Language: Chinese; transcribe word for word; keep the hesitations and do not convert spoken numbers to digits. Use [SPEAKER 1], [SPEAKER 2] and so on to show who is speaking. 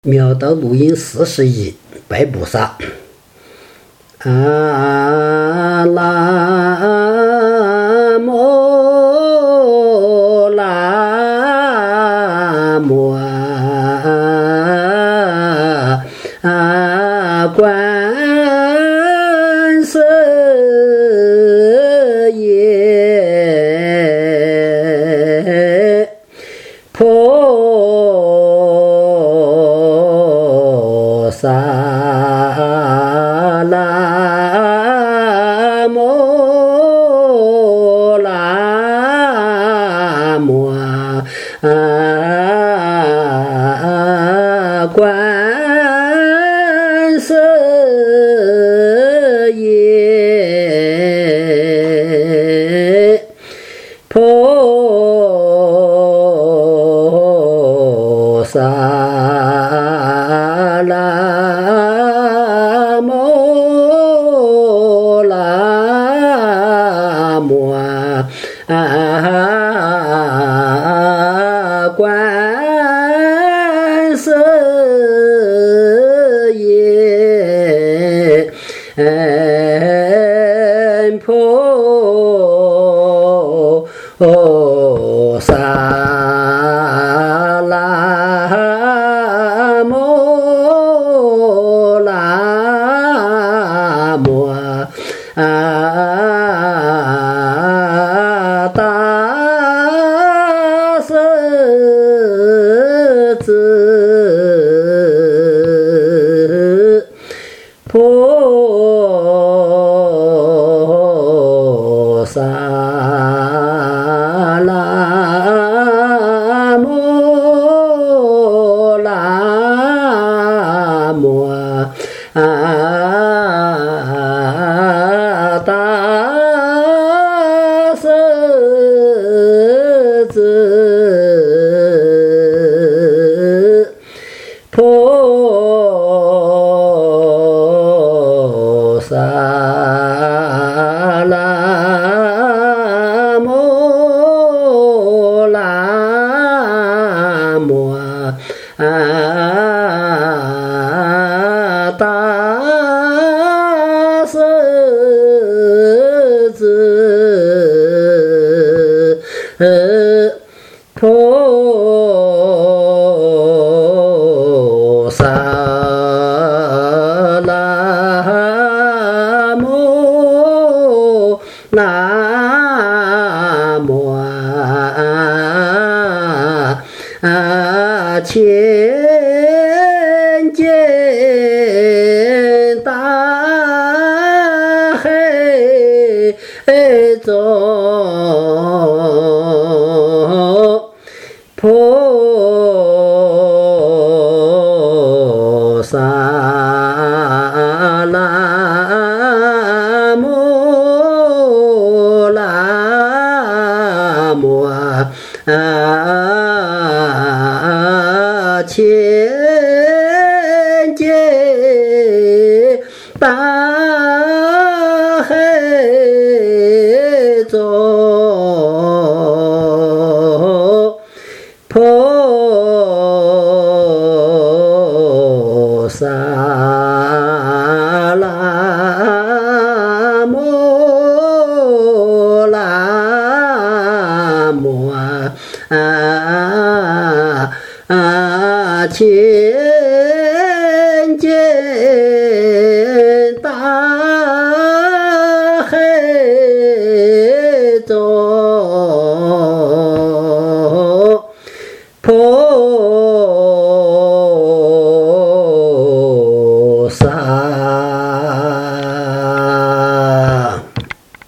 [SPEAKER 1] 妙道录音四十一，拜菩萨。啊啦摩啦摩啊观世音菩萨啦摩啦摩啊观世音菩萨啦摩啦摩啊观世音菩萨啦摩啦摩啊大势至菩萨啦摩啦摩啊大势至菩萨啦摩啦摩啊大势至菩萨啦摩啦摩啊千间大海中菩萨啦摩啦摩啊千间